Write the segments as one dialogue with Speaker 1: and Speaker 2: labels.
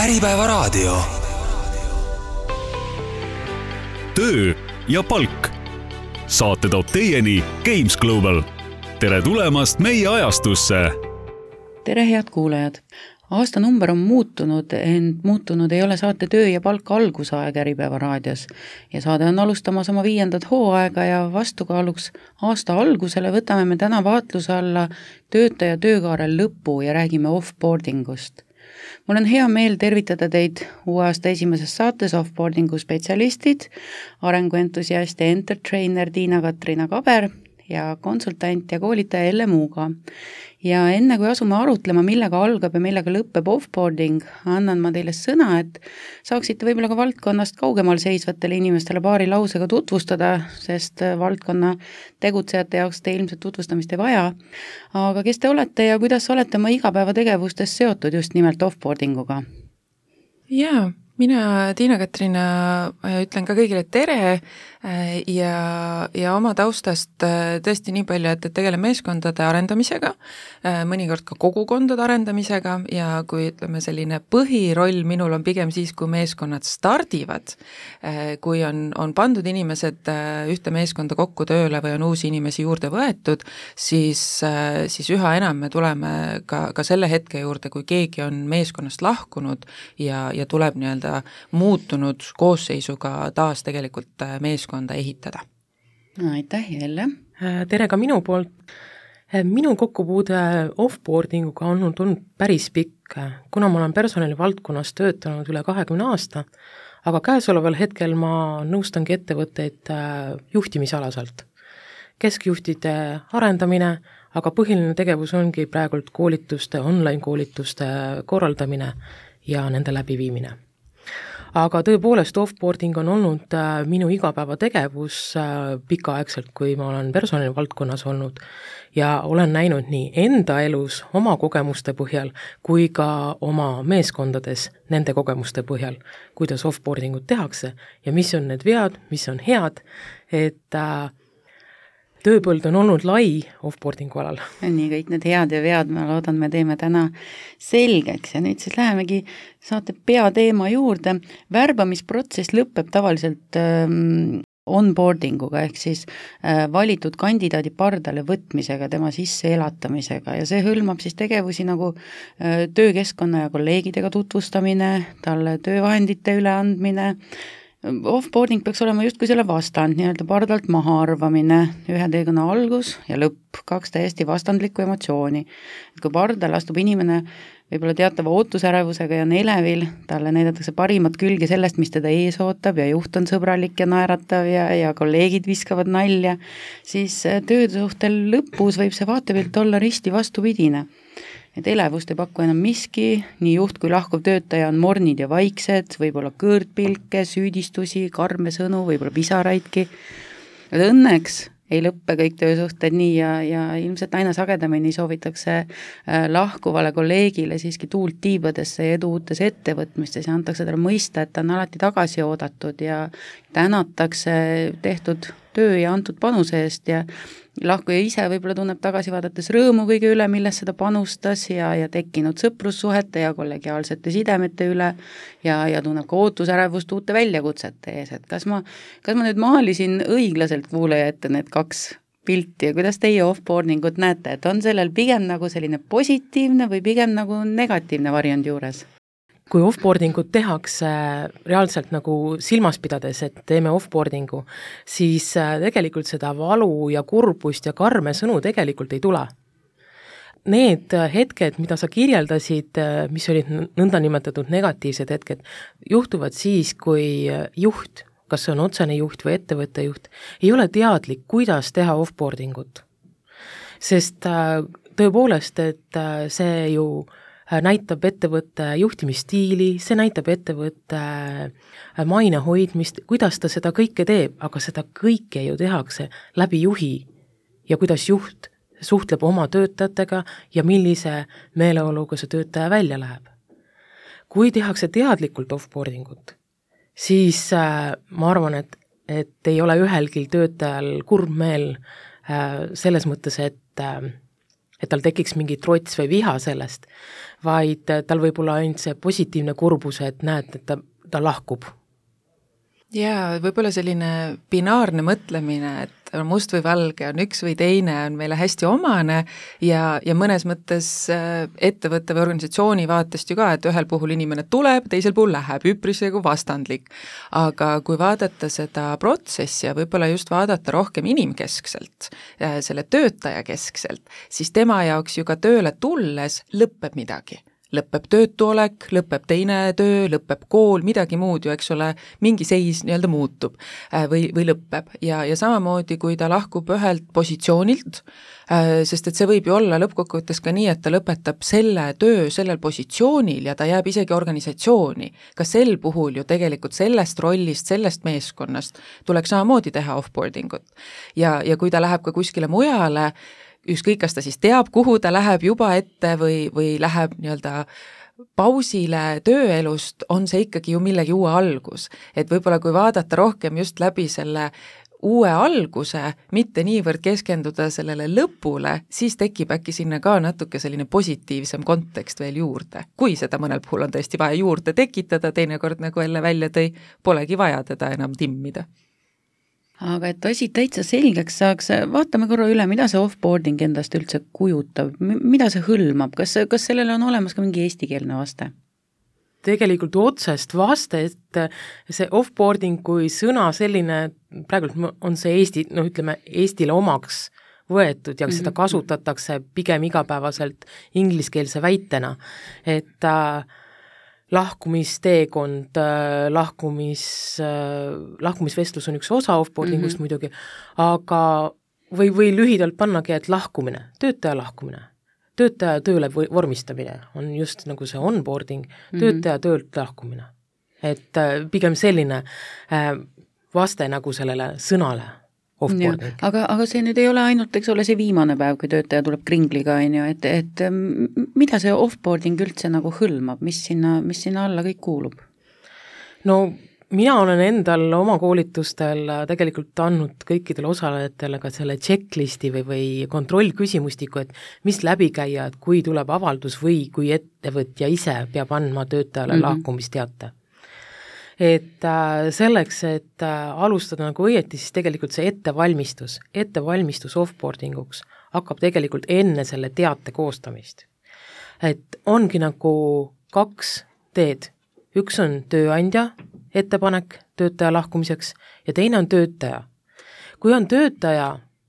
Speaker 1: Äripäevaraadio.
Speaker 2: Töö ja palk. Saate toob teieni Games Global. Tere tulemast meie ajastusse!
Speaker 3: Tere head kuulajad! Aastanumber on muutunud, ent muutunud ei ole saate Töö ja palk algusaeg Äripäevaraadios. Ja saade on alustamas oma 5. hooaega ja vastukaaluks aasta algusele võtame me täna vaatluse alla töötaja töökaarel lõpu ja räägime offboardingust. Mul on hea meel tervitada teid uue aasta esimeses saates offboardingu spetsialistid, arenguentusiast ja entertrainer Tiina-Katrina Kaber ja konsultant ja koolitaja Elle Muuga. Ja enne kui asume arutlema, millega algab ja millega lõpeb offboarding, annan ma teile sõna, et saaksite võib-olla ka valdkonnast kaugemal seisvatele inimestele paari lausega tutvustada, sest valdkonna tegutsejate jaoks te ilmselt tutvustamist ei vaja. Aga kes te olete ja kuidas olete oma igapäevategevustes seotud just nimelt offboardinguga?
Speaker 4: Jaa, mina Tiina-Katrina ütlen ka kõigile tere ja oma taustast tõesti nii palju, et tegelen meeskondade arendamisega, mõnikord ka kogukondade arendamisega ja kui ütleme selline põhiroll minul on pigem siis, kui meeskonnad stardivad, kui on pandud inimesed ühte meeskonda kokku tööle või on uusi inimesi juurde võetud, siis üha enam me tuleme ka selle hetke juurde, kui keegi on meeskonnast lahkunud ja tuleb nii-öelda muutunud koosseisuga taas tegelikult meeskonda ehitada.
Speaker 3: Aitäh, Jelle!
Speaker 5: Tere ka minu poolt. Minu kokkupuude offboardinguga on olnud päris pikk, kuna ma olen personalivaldkonnas töötanud üle 20 aasta, aga käesoleval hetkel ma nõustangi ettevõtteid juhtimisalaselt. Keskjuhtide arendamine, aga põhiline tegevus ongi praegult koolituste, online-koolituste korraldamine ja nende läbiviimine. Aga tõepoolest offboarding on olnud minu igapäevategevus pikaaegselt, kui ma olen personalivaldkonnas olnud ja olen näinud nii enda elus oma kogemuste põhjal kui ka oma meeskondades nende kogemuste põhjal, kuidas offboardingut tehakse ja mis on need vead, mis on head, et tööpõld on olnud lai offboardingu alal.
Speaker 3: Nii kõik need head ja vead, ma loodan, me teeme täna selgeks ja nüüd siis lähemegi saate peateema juurde. Värbamisprotsess lõpeb tavaliselt onboardinguga ehk siis valitud kandidaadi pardale võtmisega, tema sisse elatamisega ja see hõlmab siis tegevusi nagu töökeskkonna ja kolleegidega tutvustamine, talle töövahendite üleandmine. Offboarding peaks olema justkui selle vastand, nii-öelda pardalt maha arvamine, ühe teekonna algus ja lõpp, 2 täiesti vastandlikku emotsiooni. Kui pardal astub inimene võib-olla teatava ootusärevusega ja elevil, talle näidatakse parimat külge sellest, mis teda ees ootab ja juht on sõbralik ja naeratav ja kolleegid viskavad nalja, siis töösuhtel lõpus võib see vaatepilt olla risti vastupidine. Et elevust ei paku enam miski, nii juht kui lahkuv töötaja on mornid ja vaiksed, võib-olla kõõrdpilke, süüdistusi, karme sõnu, võib-olla pisaraidki. Et õnneks ei lõppe kõik töösuhted nii ja ilmselt aina sagedamini soovitakse lahkuvale kolleegile siiski tuult tiibadesse ja edu uutes ettevõtmistes ja antakse talle mõista, et ta on alati tagasi oodatud ja tänatakse tehtud töö ja antud panuse eest ja lahkuja ise võib-olla tunneb tagasi vaadates rõõmu kõige üle, milles seda panustas ja tekkinud sõprussuhete ja kollegiaalsete sidemete üle ja tunneb ka ootusärevust uute väljakutsete ees, et kas ma nüüd maalisin õiglaselt kuulaja ette need 2 pilti ja kuidas teie offboardingut näete, et on sellel pigem nagu selline positiivne või pigem nagu negatiivne variant juures?
Speaker 5: Kui offboardingut tehakse reaalselt nagu silmas pidades, et teeme offboardingu, siis tegelikult seda valu ja kurbust ja karme sõnu tegelikult ei tule. Need hetked, mida sa kirjeldasid, mis olid nõnda nimetatud negatiivsed hetked, juhtuvad siis, kui juht, kas see on otsene juht või ettevõtte juht, ei ole teadlik, kuidas teha offboardingut. Sest tõepoolest, et see ju näitab ettevõtte juhtimisstiili, see näitab ettevõtte maine hoidmist, kuidas ta seda kõike teeb, aga seda kõike ju tehakse läbi juhi ja kuidas juht suhtleb oma töötajatega ja millise meeleoluga see töötaja välja läheb. Kui tehakse teadlikult offboardingut, siis ma arvan, et ei ole ühelgi töötajal kurb meel selles mõttes, et tal tekiks mingi trots või viha sellest, vaid tal võib olla ainult see positiivne kurbus, et näed, et ta lahkub.
Speaker 4: Jaa, võib-olla selline binaarne mõtlemine, et must või valge, on üks või teine, on meile hästi omane ja mõnes mõttes ettevõtte või organisatsiooni vaatest ju ka, et ühel puhul inimene tuleb, teisel puhul läheb, üpris nagu vastandlik. Aga kui vaadata seda protsessi ja võib-olla just vaadata rohkem inimkeskselt, selle töötaja keskselt, siis tema jaoks ju ka tööle tulles lõpeb midagi. Lõpeb töötuolek, lõpeb teine töö, lõpeb kool, midagi muud ju, eks ole, mingi seis nii-öelda muutub või lõpeb. Ja samamoodi, kui ta lahkub ühelt positsioonilt, sest et see võib ju olla lõppkokkuvõttes ka nii, et ta lõpetab selle töö sellel positsioonil ja ta jääb isegi organisatsiooni. Ka sel puhul ju tegelikult sellest rollist, sellest meeskonnast tuleks samamoodi teha offboardingut. Ja kui ta läheb ka kuskile mujale, ükskõik, kas ta siis teab, kuhu ta läheb juba ette või läheb nii-öelda pausile tööelust, on see ikkagi ju millegi uue algus. Et võib-olla kui vaadata rohkem just läbi selle uue alguse, mitte niivõrd keskenduda sellele lõpule, siis tekib äkki sinna ka natuke selline positiivsem kontekst veel juurde. Kui seda mõnel puhul on tõesti vaja juurde tekitada, teinekord nagu jälle välja tõi, polegi vaja teda enam timmida.
Speaker 3: Aga et asi täitsa selgeks saaks, vaatame korra üle, mida see offboarding endast üldse kujutab, mida see hõlmab, kas sellele on olemas ka mingi eestikeelne vaste?
Speaker 5: Tegelikult otsest vastet, see offboarding kui sõna selline, praegult on see Eestile omaks võetud ja seda kasutatakse pigem igapäevaselt ingliskeelse väitena, et lahkumisteekond, lahkumisvestlus on üks osa offboardingust muidugi, aga või lühidalt pannagi, et lahkumine, töötaja tööle vormistamine on just nagu see onboarding, töötaja töölt lahkumine. Et pigem selline vaste nagu sellele sõnale offboarding.
Speaker 3: Aga see nüüd ei ole ainult, eks ole, see viimane päev, kui töötaja tuleb kringliga, et mida see offboarding üldse nagu hõlmab, mis sinna alla kõik kuulub?
Speaker 5: No mina olen endal oma koolitustel tegelikult andnud kõikidele osalejatele ka selle checklisti või kontrollküsimustiku, et mis läbi käia, et kui tuleb avaldus või kui ettevõtja ise peab andma töötajale lahkumisteate. Et selleks, et alustada nagu õieti, siis tegelikult see ettevalmistus offboardinguks hakkab tegelikult enne selle teate koostamist. Et ongi nagu 2 teed. Üks on tööandja ettepanek töötaja lahkumiseks ja teine on töötaja. Kui on töötaja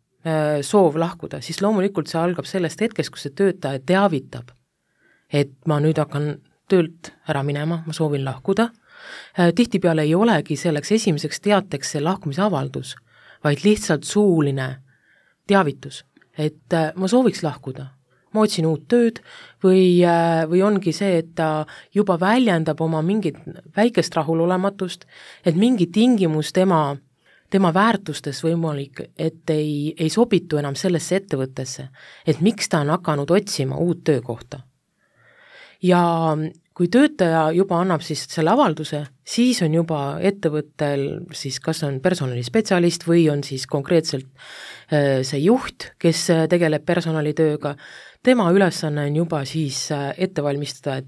Speaker 5: soov lahkuda, siis loomulikult see algab sellest hetkest, kus see töötaja teavitab, et ma nüüd hakkan töölt ära minema, ma soovin lahkuda. Tihtipeale ei olegi selleks esimeseks teateks see lahkumisavaldus, vaid lihtsalt suuline teavitus, et ma sooviks lahkuda, ma otsin uut tööd või ongi see, et ta juba väljendab oma mingit väikest rahulolematust, et mingi tingimus tema väärtustes võimalik, et ei sobitu enam sellesse ettevõttesse, et miks ta on hakanud otsima uut töökohta. Ja kui töötaja juba annab siis selle avalduse, siis on juba ettevõttel siis kas on personalispetsialist või on siis konkreetselt see juht, kes tegeleb personalitööga, tema ülesanne on juba siis ette valmistada,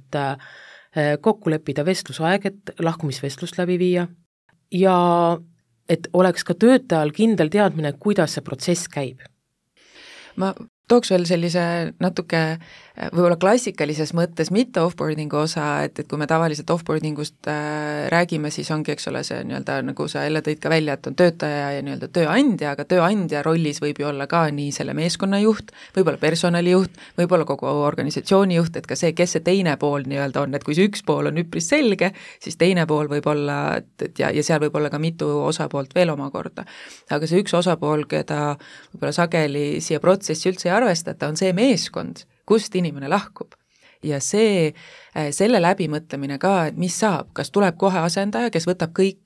Speaker 5: et kokku leppida vestlusaeg, et lahkumisvestlust läbi viia ja et oleks ka töötajal kindel teadmine, kuidas see protsess käib.
Speaker 4: Ma tooks veel sellise natuke võib-olla klassikalises mõttes mitte offboardingu osa, et kui me tavaliselt offboardingust räägime, siis ongi, eks ole, see nii-öelda, nagu sa jälle tõid ka välja, et on töötaja ja nii-öelda tööandja, aga tööandja rollis võib ju olla ka nii selle meeskonnajuht, võib-olla personalijuht, võib-olla kogu organisatsiooni juht, et ka see, kes see teine pool nii-öelda on, et kui see üks pool on üpris selge, siis teine pool võib olla, ja seal võib olla ka mitu osapoolt veel omakorda. Aga see üks osapool, keda võib-olla sageli siia protsessi üldse ei arvestata, on see meeskond, kust inimene lahkub. Ja selle läbimõtlemine ka, et mis saab, kas tuleb kohe asendaja, kes võtab kõik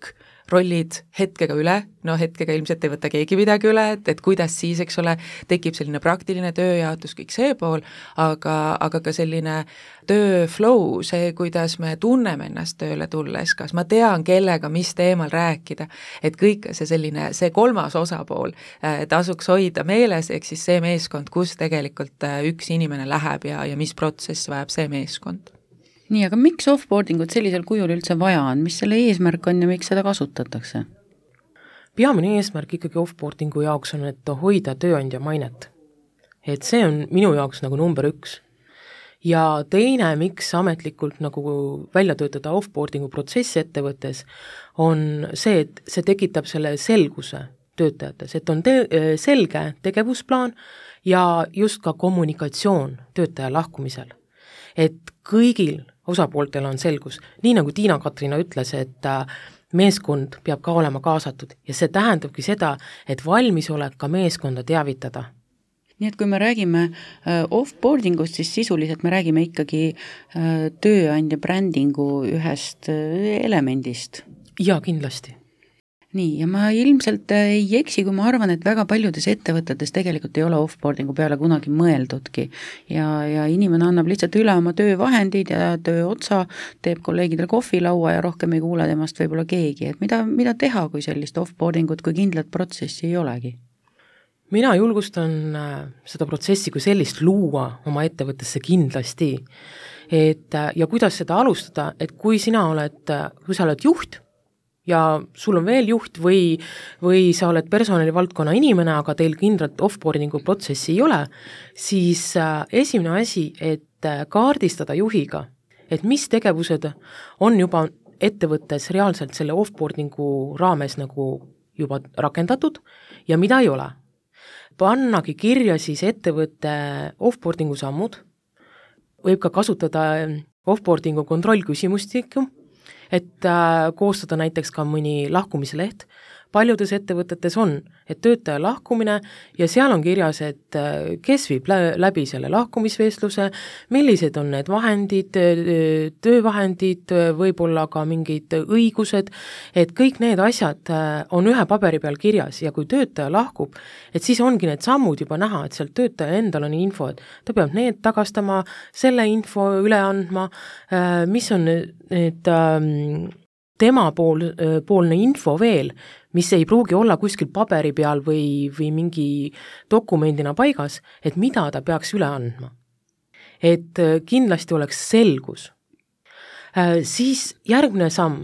Speaker 4: rollid hetkega üle, no hetkega ilmselt ei võta keegi midagi üle, et kuidas siis, eks ole, tekib selline praktiline tööjaotus, kõik see pool, aga ka selline töö flow, see, kuidas me tunneme ennast tööle tulles, kas ma tean, kellega, mis teemal rääkida, et kõik see selline, see kolmas osapool tasuks hoida meeles, ehk siis see meeskond, kus tegelikult üks inimene läheb ja mis protsessi vajab see meeskond.
Speaker 3: Nii, aga miks offboardingut sellisel kujul üldse vaja on, mis selle eesmärk on ja miks seda kasutatakse?
Speaker 5: Peamine eesmärk ikkagi offboardingu jaoks on, et hoida tööandja mainet. Et see on minu jaoks nagu number 1. Ja teine, miks ametlikult nagu välja töötada offboardingu protsessi ettevõttes, on see, et see tekitab selle selguse töötajates, et on selge tegevusplaan ja just ka kommunikatsioon töötaja lahkumisel. Et kõigil osapooltel on selgus, nii nagu Tiina-Katrina ütles, et meeskond peab ka olema kaasatud ja see tähendabki seda, et valmisolek ka meeskonda teavitada.
Speaker 3: Nii et kui me räägime offboardingust, siis sisuliselt me räägime ikkagi tööandja brändingu ühest elemendist.
Speaker 5: Ja kindlasti.
Speaker 3: Nii, ja ma ilmselt ei eksi, kui ma arvan, et väga paljudes ettevõtetes tegelikult ei ole offboardingu peale kunagi mõeldudki ja inimene annab lihtsalt üle oma töövahendid ja töö otsa, teeb kolleegidel kohvilaua ja rohkem ei kuule temast võib-olla keegi, et mida teha, kui sellist offboardingut, kui kindlat protsessi ei olegi?
Speaker 5: Mina julgustan seda protsessi kui sellist luua oma ettevõttesse kindlasti, ja kuidas seda alustada, et kui sa oled juht, ja sul on veel juht või sa oled personalivaldkonna inimene, aga teil kindlat offboardingu protsessi ei ole, siis esimene asi, et kaardistada juhiga, et mis tegevused on juba ettevõttes reaalselt selle offboardingu raames nagu juba rakendatud ja mida ei ole. Pannagi kirja siis ettevõtte offboardingu sammud, võib ka kasutada offboardingu kontrollküsimustikku, et koostada näiteks ka mõni lahkumisleht. Paljudes ettevõtetes on, et töötaja lahkumine ja seal on kirjas, et kes viib läbi selle lahkumisvestluse, millised on need vahendid, töövahendid, võib-olla ka mingid õigused, et kõik need asjad on ühe paberi peal kirjas ja kui töötaja lahkub, et siis ongi need sammud juba näha, et sealt töötaja endal on info, et ta peab need tagastama, selle info üle andma, mis on need tema poolne info veel, mis ei pruugi olla kuskil paberi peal või mingi dokumendina paigas, et mida ta peaks üle andma. Et kindlasti oleks selgus. Siis järgmine samm,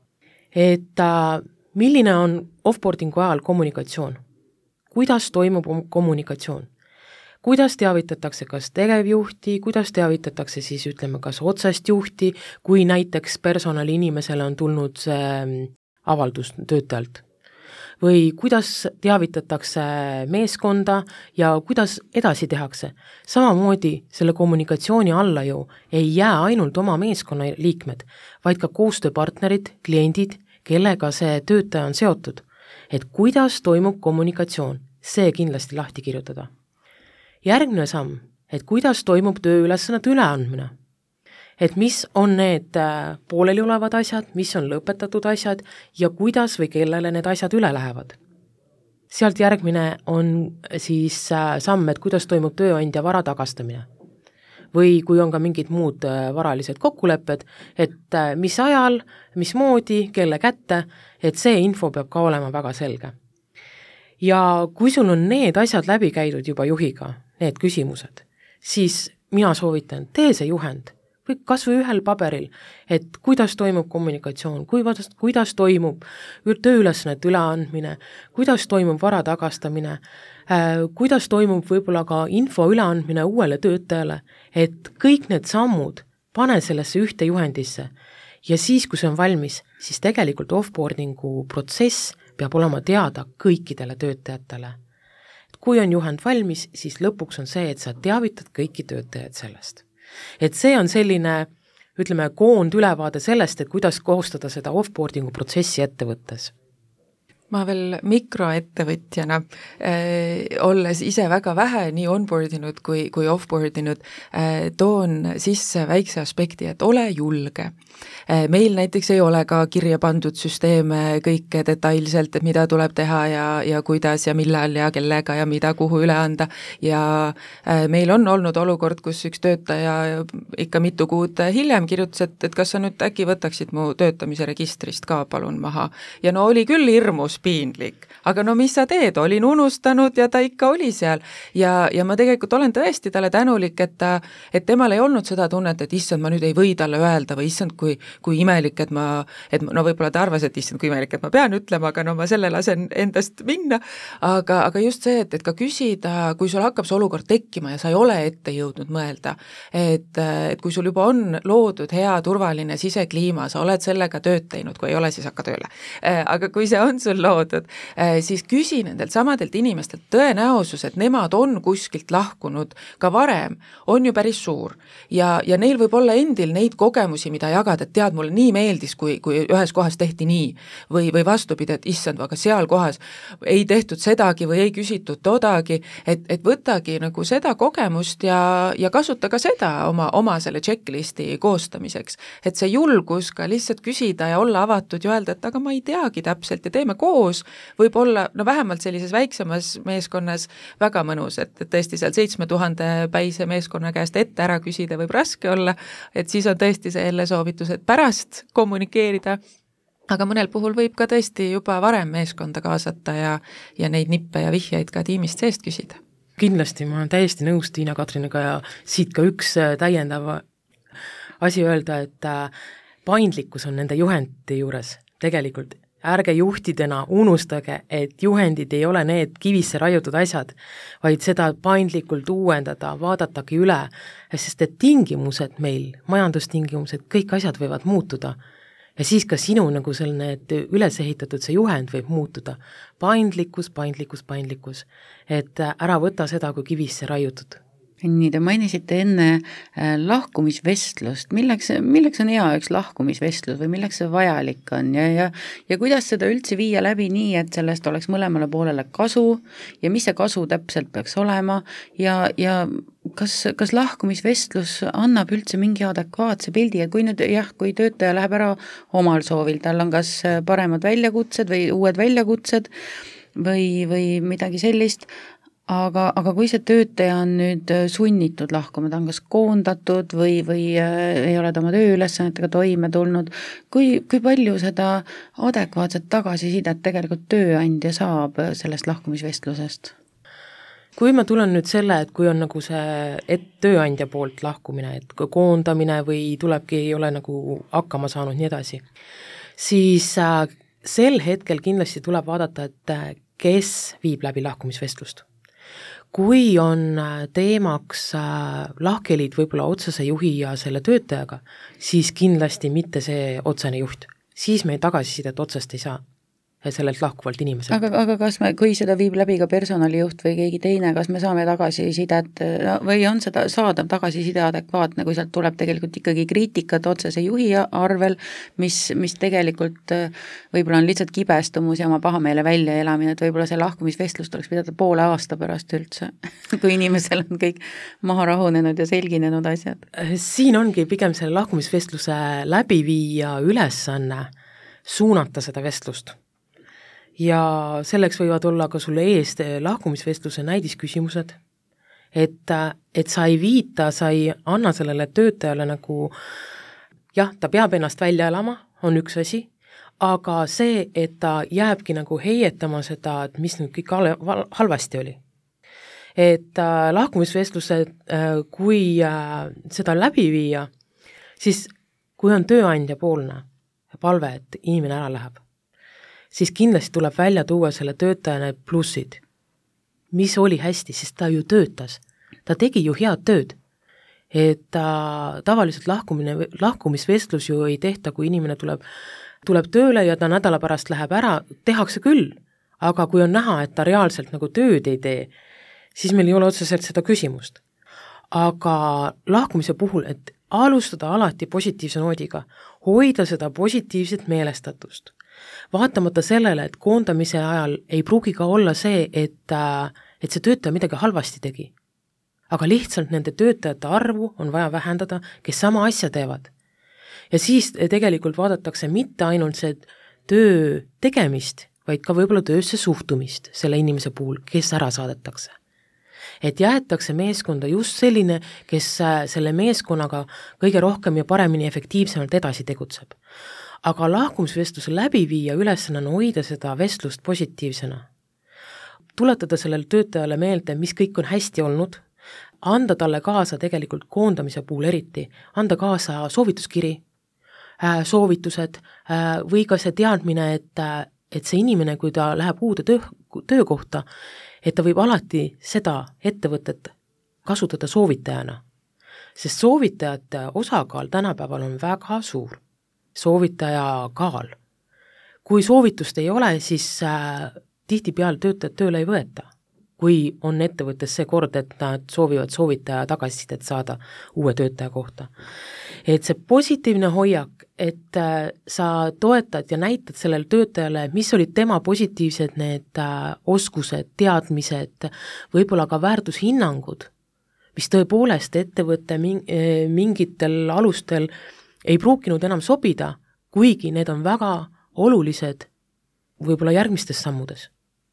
Speaker 5: et milline on offboardingu ajal kommunikatsioon? Kuidas toimub kommunikatsioon? Kuidas teavitatakse kas tegevjuhti, kuidas teavitatakse siis ütleme kas otsest juhti, kui näiteks personali inimesele on tulnud see avaldus töötajalt. Või kuidas teavitatakse meeskonda ja kuidas edasi tehakse. Samamoodi selle kommunikatsiooni alla ju ei jää ainult oma meeskonna liikmed, vaid ka koostööpartnerid, kliendid, kellega see töötaja on seotud. Et kuidas toimub kommunikatsioon, see kindlasti lahti kirjutada. Järgmine samm, et kuidas toimub tööülesannete üleandmine. Et mis on need pooleli olevad asjad, mis on lõpetatud asjad ja kuidas või kellele need asjad üle lähevad. Sealt järgmine on siis samm, et kuidas toimub tööandja vara tagastamine. Või kui on ka mingid muud varalised kokkulepped, et mis ajal, mismoodi, kelle kätte, et see info peab ka olema väga selge. Ja kui sul on need asjad läbi käidud juba juhiga, need küsimused, siis mina soovitan, tee see juhend või kas või ühel paberil, et kuidas toimub kommunikatsioon, kuidas toimub tööülesannete üleandmine, kuidas toimub vara tagastamine, kuidas toimub võib-olla ka info üleandmine uuele töötajale, et kõik need sammud pane sellesse ühte juhendisse ja siis, kui see on valmis, siis tegelikult offboardingu protsess peab olema teada kõikidele töötajatele. Kui on juhend valmis, siis lõpuks on see, et sa teavitad kõiki töötajad sellest. Et see on selline, koondülevaade sellest, et kuidas koostada seda offboardingu protsessi ettevõttes.
Speaker 4: ma veel mikroettevõtjana, olles ise väga vähe nii onboard inud kui offboard inud, toon sisse väikse aspekti, et ole julge. Meil näiteks ei ole ka kirja pandud süsteeme kõike detailselt, et mida tuleb teha ja kuidas ja millal ja kellega ja mida kuhu üle anda ja meil on olnud olukord, kus üks töötaja ikka mitu kuud hiljem kirjutas, et kas sa nüüd äkki võtaksid mu töötamise registrist ka palun maha. Ja no oli küll hirmus piinlik, aga no mis sa teed, olin unustanud ja ta ikka oli seal ja ma tegelikult olen tõesti talle tänulik, et temal ei olnud seda tunnet, et issand, ma nüüd ei või talle öelda või issand, kui imelik, et no võib-olla ta arvas, et issand, kui imelik, et ma pean ütlema, aga no ma selle lasen endast minna, aga just see, et ka küsida, kui sul hakkab see olukord tekkima ja sa ei ole ette jõudnud mõelda, et kui sul juba on loodud hea turvaline sisekliima, sa oled sellega tööd teinud, kui ei ole, siis hakka tööle. Aga kui see on sul loodud, siis küsi nendelt samadelt inimestelt, tõenäosus, et nemad on kuskilt lahkunud ka varem, on ju päris suur ja neil võib olla endil neid kogemusi, mida jagada, et tead, mulle nii meeldis, kui ühes kohas tehti nii või vastupidi, et issand, aga seal kohas ei tehtud sedagi või ei küsitud todagi, et võtagi nagu seda kogemust ja kasuta ka seda oma selle checklisti koostamiseks, et see julgus ka lihtsalt küsida ja olla avatud ja öelda, et aga ma ei teagi täpselt ja teeme koos, võib olla, no vähemalt sellises väiksemas meeskonnas väga mõnus, et tõesti seal 7000 päise meeskonna käest ette ära küsida võib raske olla, et siis on tõesti see jälle soovitus, et pärast kommunikeerida, aga mõnel puhul võib ka tõesti juba varem meeskonda kaasata ja neid nippe ja vihjeid ka tiimist seest küsida.
Speaker 5: Kindlasti, ma olen täiesti nõus Tiina-Katriniga ja siit ka üks täiendav asi öelda, et paindlikkus on nende juhendi juures tegelikult. Ärge juhtidena unustage, et juhendid ei ole need kivisse raiutud asjad, vaid seda paindlikult uuendada, vaadatagi üle, sest et tingimused meil, majandustingimused, kõik asjad võivad muutuda. Ja siis ka sinu nagu selline üles ehitatud see juhend võib muutuda. Paindlikkus, et ära võta seda kui kivisse raiutud.
Speaker 3: Nii, te mainisite enne lahkumisvestlust. Milleks on hea üks lahkumisvestlus või milleks see vajalik on ja kuidas seda üldse viia läbi nii, et sellest oleks mõlemale poolele kasu ja mis see kasu täpselt peaks olema ja kas lahkumisvestlus annab üldse mingi adekvaatse pildi, et kui töötaja läheb ära omal soovil, tal on kas paremad väljakutsed või uued väljakutsed või midagi sellist, aga kui see töötaja on nüüd sunnitud lahkuma, ta on kas koondatud või ei ole ta oma tööülesannetega toime tulnud, kui palju seda adekvaatset tagasisidet tegelikult tööandja saab sellest lahkumisvestlusest?
Speaker 5: Kui ma tulen nüüd selle, et kui on nagu see tööandja poolt lahkumine, et koondamine või tulebki, ei ole nagu hakkama saanud nii edasi, siis sel hetkel kindlasti tuleb vaadata, et kes viib läbi lahkumisvestlust. Kui on teemaks lahkhelid võib-olla otsese juhi ja selle töötajaga, siis kindlasti mitte see otsene juht. Siis me tagasisidet otsest ei saa sellelt lahkuvalt inimeselt.
Speaker 3: Aga kas kui seda viib läbi ka personalijuht või keegi teine, kas me saame tagasisidet või on seda saadav tagasiside adekvaatne, kui sealt tuleb tegelikult ikkagi kriitikat otsese juhi arvel, mis tegelikult võib-olla on lihtsalt kibestumus ja oma pahameele väljaelamine, et võib-olla see lahkumisvestlus tuleks pidada poole aasta pärast üldse, kui inimesel on kõik maha rahunenud ja selginenud asjad.
Speaker 5: Siin ongi pigem selle lahkumisvestluse läbiviija ülesanne suunata seda vestlust. Ja selleks võivad olla ka sulle eest lahkumisvestluse näidisküsimused, et sa ei viita, sa ei anna sellele töötajale nagu, jah, ta peab ennast välja elama, on üks asi, aga see, et ta jääbki nagu heietama seda, et mis nüüd kõik halvasti oli. Et lahkumisvestluse, kui seda läbi viia, siis kui on tööandja poolne palve, et inimene ära läheb, siis kindlasti tuleb välja tuua selle töötajana plussid. Mis oli hästi, sest ta ju töötas. Ta tegi ju head tööd. Et tavaliselt lahkumisvestlus ju ei tehta, kui inimene tuleb tööle ja ta nädala pärast läheb ära, tehakse küll. Aga kui on näha, et ta reaalselt nagu tööd ei tee, siis meil ei ole otseselt seda küsimust. Aga lahkumise puhul, et alustada alati positiivse noodiga, hoida seda positiivset meelestatust. Vaatamata sellele, et koondamise ajal ei pruugi ka olla see, et see töötaja midagi halvasti tegi. Aga lihtsalt nende töötajate arvu on vaja vähendada, kes sama asja teevad. Ja siis tegelikult vaadatakse mitte ainult see töö tegemist, vaid ka võib-olla töösse suhtumist selle inimese puhul, kes ära saadetakse. Et jäetakse meeskonda just selline, kes selle meeskonnaga kõige rohkem ja paremini efektiivsemalt edasi tegutseb. Aga lahkumisvestluse läbiviija ülesannana hoida seda vestlust positiivsena. Tuletada sellele töötajale meelde, mis kõik on hästi olnud, anda talle kaasa tegelikult koondamise puhul eriti, anda kaasa soovituskiri, soovitused või ka see teadmine, et see inimene, kui ta läheb uude töökohta, et ta võib alati seda ettevõtet kasutada soovitajana. Sest soovitajate osakaal tänapäeval on väga suur. Soovitaja kaal. Kui soovitust ei ole, siis tihtipeale töötajad tööle ei võeta. Kui on ettevõttes see kord, et nad soovivad soovitaja tagasisidet saada uue töötaja kohta. Et see positiivne hoiak, et sa toetad ja näitad sellele töötajale, mis olid tema positiivsed need oskused, teadmised, võib-olla ka väärtushinnangud, mis tõepoolest ettevõtte mingitel alustel ei pruukinud enam sobida, kuigi need on väga olulised võib-olla järgmistes sammudes.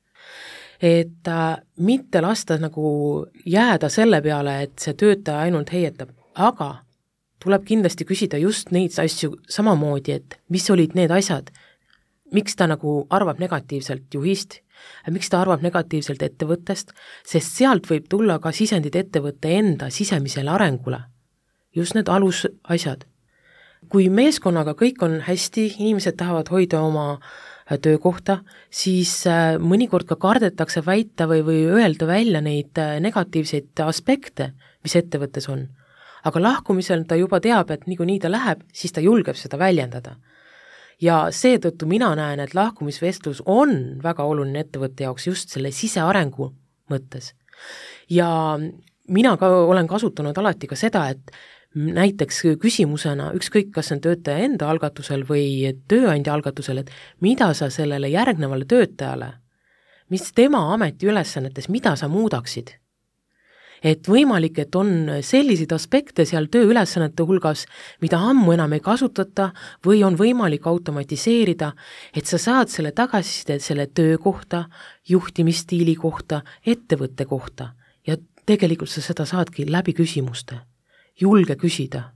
Speaker 5: Et mitte lasta nagu jääda selle peale, et see töötaja ainult heietab, aga tuleb kindlasti küsida just neid asju samamoodi, et mis olid need asjad, miks ta nagu arvab negatiivselt juhist, miks ta arvab negatiivselt ettevõttest, sest sealt võib tulla ka sisendid ettevõtte enda sisemisele arengule. Just need alusasjad. Kui meeskonnaga kõik on hästi, inimesed tahavad hoida oma töökohta, siis mõnikord ka kardetakse väita või öelda välja neid negatiivseid aspekte, mis ettevõttes on. Aga lahkumisel ta juba teab, et niikuinii ta läheb, siis ta julgeb seda väljendada. Ja seetõttu mina näen, et lahkumisvestlus on väga oluline ettevõtte jaoks just selle sisearengu mõttes. Ja mina ka olen kasutanud alati ka seda, et näiteks küsimusena, ükskõik kas on töötaja enda algatusel või tööandja algatusel, et mida sa sellele järgnevale töötajale, mis tema ametiülesannetes, mida sa muudaksid? Et võimalik, et on selliseid aspekte seal tööülesannete hulgas, mida ammu enam ei kasutata või on võimalik automatiseerida, et sa saad selle tagasiside selle töö kohta, juhtimisstiili kohta, ettevõtte kohta ja tegelikult sa seda saadki läbi küsimuste. Julge küsida.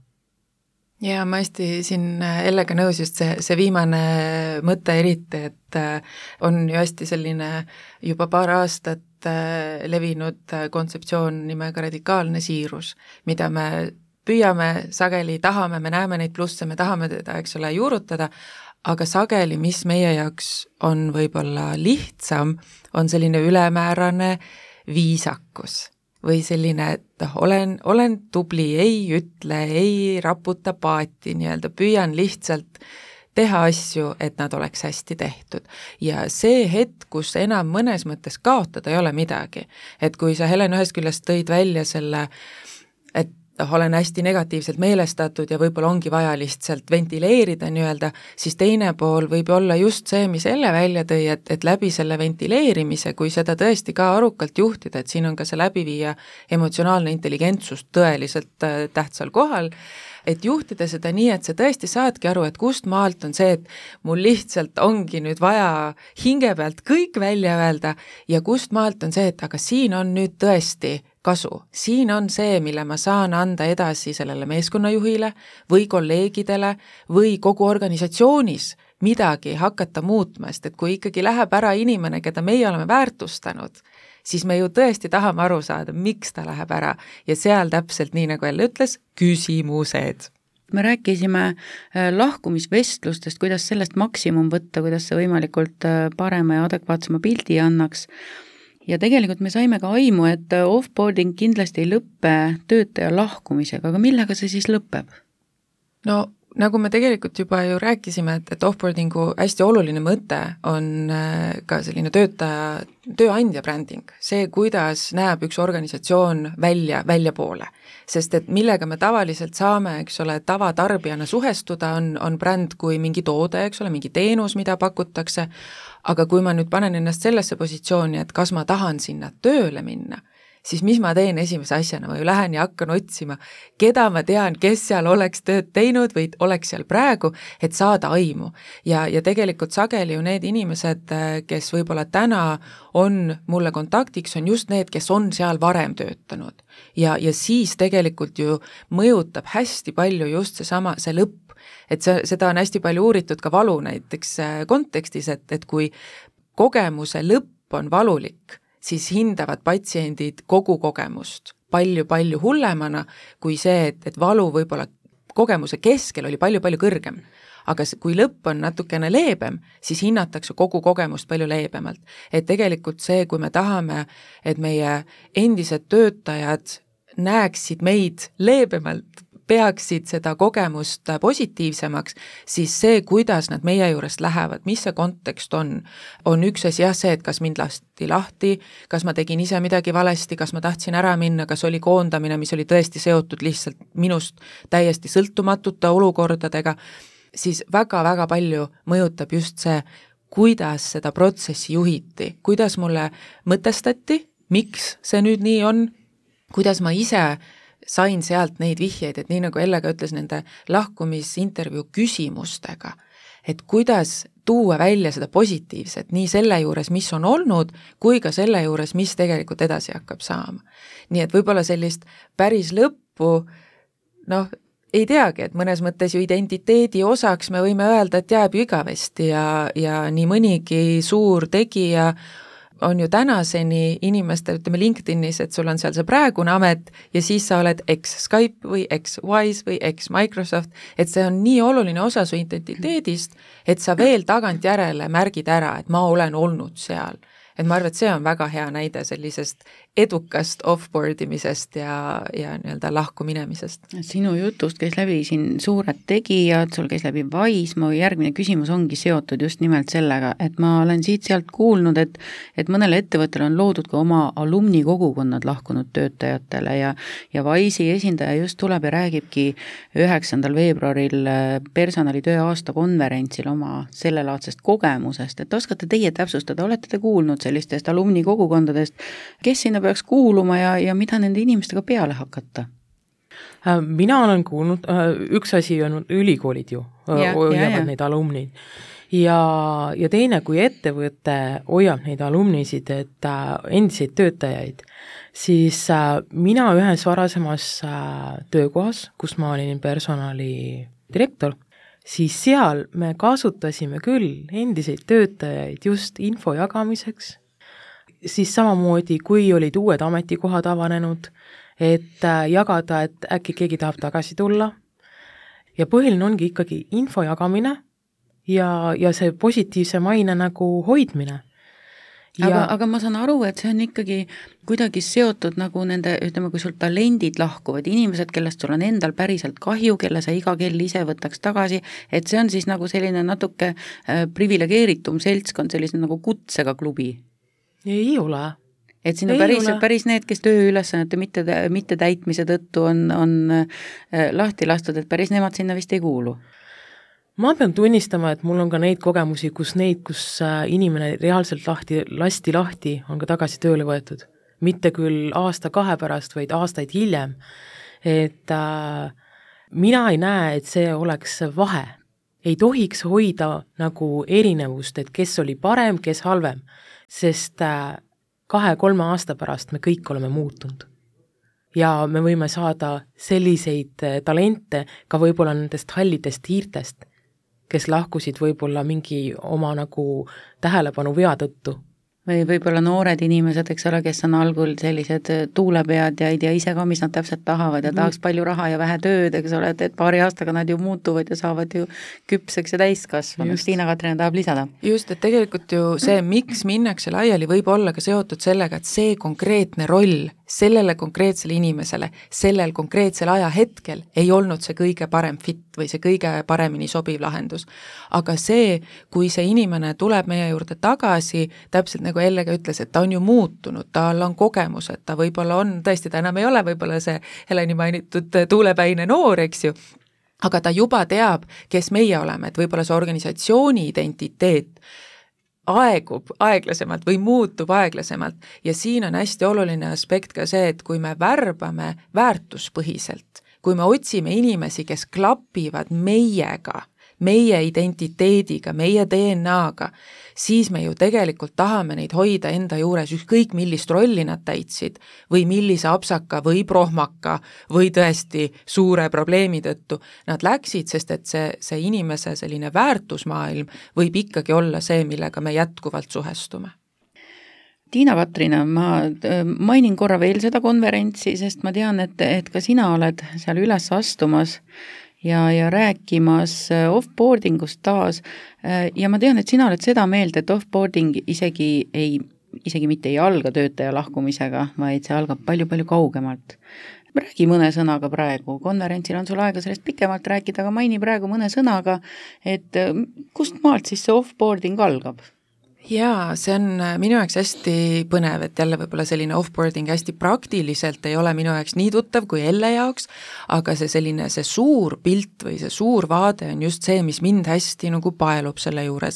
Speaker 4: Ja ma hästi siin Ellega nõus just see viimane mõte eriti, et on ju hästi selline juba paar aastat levinud kontseptsioon nimega radikaalne siirus, mida me püüame sageli, tahame, me näeme neid plusse, me tahame teda, eks ole, juurutada, aga sageli, mis meie jaoks on võib-olla lihtsam, on selline ülemäärane viisakus. Või selline, et olen tubli, ei ütle, ei raputa paati, nii-öelda püüan lihtsalt teha asju, et nad oleks hästi tehtud. Ja see hetk, kus enam mõnes mõttes kaotada ei ole midagi, et kui sa, Helen, ühest küljest tõid välja selle, et olen hästi negatiivselt meelestatud ja võib-olla ongi vaja lihtsalt ventileerida nii-öelda, siis teine pool võib olla just see, mis Elle välja tõi, et läbi selle ventileerimise, kui seda tõesti ka arukalt juhtida, et siin on ka see läbiviija emotsionaalne intelligentsus tõeliselt tähtsal kohal, et juhtida seda nii, et sa tõesti saadki aru, et kust maalt on see, et mul lihtsalt ongi nüüd vaja hinge pealt kõik välja öelda ja kust maalt on see, et aga siin on nüüd tõesti kasu. Siin on see, mille ma saan anda edasi sellele meeskonnajuhile või kolleegidele või kogu organisatsioonis midagi hakata muutma, sest et kui ikkagi läheb ära inimene, keda meie oleme väärtustanud, siis me ju tõesti tahame aru saada, miks ta läheb ära ja seal täpselt nii, nagu Elle ütles, küsimused.
Speaker 3: Me rääkisime lahkumisvestlustest, kuidas sellest maksimum võtta, kuidas see võimalikult parema ja adekvaatsema pildi annaks. Ja tegelikult me saime ka aimu, et offboarding kindlasti ei lõppe töötaja lahkumisega, aga millega see siis lõpeb?
Speaker 4: No nagu me tegelikult juba ju rääkisime, et offboardingu hästi oluline mõte on ka selline tööandja bränding, see, kuidas näeb üks organisatsioon väljapoole. Sest et millega me tavaliselt saame, eks ole, tavatarbijana suhestuda, on bränd kui mingi toode, eks ole, mingi teenus, mida pakutakse, aga kui ma nüüd panen ennast sellesse positsiooni, et kas ma tahan sinna tööle minna, siis mis ma teen esimese asjana, ma ju lähen ja hakkan otsima, keda ma tean, kes seal oleks tööd teinud või oleks seal praegu, et saada aimu. Ja tegelikult sageli ju need inimesed, kes võib-olla täna on mulle kontaktiks, on just need, kes on seal varem töötanud. Ja siis tegelikult ju mõjutab hästi palju just see lõpp, et seda on hästi palju uuritud ka valu näiteks kontekstis, et kui kogemuse lõpp on valulik, siis hindavad patsiendid kogu kogemust palju-palju hullemana kui see, et valu võib-olla kogemuse keskel oli palju-palju kõrgem. Aga kui lõpp on natukene leebem, siis hinnatakse kogu kogemust palju leebemalt. Et tegelikult see, kui me tahame, et meie endised töötajad näeksid meid leebemalt, peaksid seda kogemust positiivsemaks, siis see, kuidas nad meie juurest lähevad, mis see kontekst on üks asi see, et kas mind lasti lahti, kas ma tegin ise midagi valesti, kas ma tahtsin ära minna, kas oli koondamine, mis oli tõesti seotud lihtsalt minust täiesti sõltumatute olukordadega, siis väga-väga palju mõjutab just see, kuidas seda protsessi juhiti, kuidas mulle mõtestati, miks see nüüd nii on, kuidas ma ise sain sealt neid vihjeid, et nii nagu Elle ka ütles nende lahkumisintervjuu küsimustega, et kuidas tuua välja seda positiivset nii selle juures, mis on olnud, kui ka selle juures, mis tegelikult edasi hakkab saama. Nii et võib-olla sellist päris lõppu, ei teagi, et mõnes mõttes ju identiteedi osaks me võime öelda, et jääb ju igavesti ja nii mõnigi suur tegija on ju tänaseni inimestel, ütleme LinkedInis, et sul on seal see praegune amet ja siis sa oled ex-Skype või ex-Wise või ex-Microsoft, et see on nii oluline osa su identiteedist, et sa veel tagantjärele märgid ära, et ma olen olnud seal. Et ma arvan, et see on väga hea näide sellisest edukast offboardimisest ja nii-öelda lahku minemisest.
Speaker 3: Sinu jutust käis läbi siin suured tegijad, sul käis läbi Wise, mu järgmine küsimus ongi seotud just nimelt sellega, et ma olen siit-sealt kuulnud, et mõnele ettevõttele on loodud ka oma alumni kogukonnad lahkunud töötajatele ja Wise'i esindaja just tuleb ja räägibki 9. veebruaril personalitöö aasta konverentsil oma sellelaadsest kogemusest, et oskate teie täpsustada, olete te kuulnud sellistest alumni kogukondadest, kes sinna peaks kuuluma ja mida nende inimestega peale hakata?
Speaker 5: Mina olen kuulnud, üks asi on ülikoolid ju, hoiavad neid alumniid. Ja teine, kui ettevõte hoiab neid alumnisid, et endiseid töötajaid, siis mina ühes varasemas töökohas, kus ma olin personalidirektor, siis seal me kasutasime küll endiseid töötajaid just info jagamiseks, siis samamoodi, kui olid uued ametikohad avanenud, et jagada, et äkki keegi tahab tagasi tulla. Ja põhiline ongi ikkagi info jagamine ja see positiivse maine nagu hoidmine.
Speaker 3: Aga ma saan aru, et see on ikkagi kuidagi seotud nagu nende, ütleme, kui sul talendid lahkuvad, inimesed, kellest sul on endal päriselt kahju, kelle sa iga kell ise võtaks tagasi, et see on siis nagu selline natuke privilegeeritum seltskond, sellise nagu kutsega klubi.
Speaker 5: Ei ole.
Speaker 3: Et siin on päris need, kes tööülesannete mitte täitmise tõttu on lahti lastud, et päris nemad sinna vist ei kuulu.
Speaker 5: Ma pean tunnistama, et mul on ka neid kogemusi, kus inimene reaalselt lasti lahti on ka tagasi tööle võetud. Mitte küll aasta-2 pärast, vaid aastaid hiljem. Et mina ei näe, et see oleks vahe. Ei tohiks hoida nagu erinevust, et kes oli parem, kes halvem, sest 2-3 aasta pärast me kõik oleme muutunud. Ja me võime saada selliseid talente ka võib-olla nendest hallidest hiirtest, kes lahkusid võib-olla mingi oma nagu tähelepanu vea tõttu.
Speaker 3: Või võib-olla noored inimesed, eks ole, kes on algul sellised tuulepead ja ei tea ise ka, mis nad täpselt tahavad ja tahaks palju raha ja vähe tööd, eks ole, et paari aastaga nad ju muutuvad ja saavad ju küpseks ja täiskasvanuks. Tiina-Katrina tahab lisada.
Speaker 4: Just, et tegelikult ju see, miks minnakse laiali, võib olla ka seotud sellega, et see konkreetne roll sellele konkreetsele inimesele, sellel konkreetsel ajahetkel ei olnud see kõige parem fit või see kõige paremini sobiv lahendus. Aga see, kui see inimene tuleb meie juurde tagasi, täpselt nagu Elle ka ütles, et ta on ju muutunud, tal on kogemused, ta võib-olla on, tõesti ta enam ei ole võib-olla see Heleni mainitud tuulepäine noor, eks ju, aga ta juba teab, kes meie oleme, et võib-olla see organisatsiooni identiteet aegub aeglasemalt või muutub aeglasemalt ja siin on hästi oluline aspekt ka see, et kui me värbame väärtuspõhiselt, kui me otsime inimesi, kes klapivad meiega, meie identiteediga, meie DNA-ga, siis me ju tegelikult tahame neid hoida enda juures ükskõik millist rolli nad täitsid või millise apsaka või prohmaka või tõesti suure probleemi tõttu nad läksid, sest et see inimese selline väärtusmaailm võib ikkagi olla see, millega me jätkuvalt suhestume.
Speaker 3: Tiina-Katrina, ma mainin korra veel seda konverentsi, sest ma tean, et ka sina oled seal üles astumas ja rääkimas offboardingust taas ja ma tean, et sina oled seda meelt, et offboarding isegi mitte ei alga töötaja lahkumisega, vaid see algab palju-palju kaugemalt. Räägi mõne sõnaga praegu, konverentsil on sul aega sellest pikemalt rääkida, aga maini praegu mõne sõnaga, et kust maalt siis see offboarding algab?
Speaker 4: Jaa, see on minu jaoks hästi põnev, et jälle võib-olla selline offboarding hästi praktiliselt ei ole minu jaoks nii tuttav kui Elle jaoks, aga see suur pilt või see suur vaade on just see, mis mind hästi nagu paelub selle juures.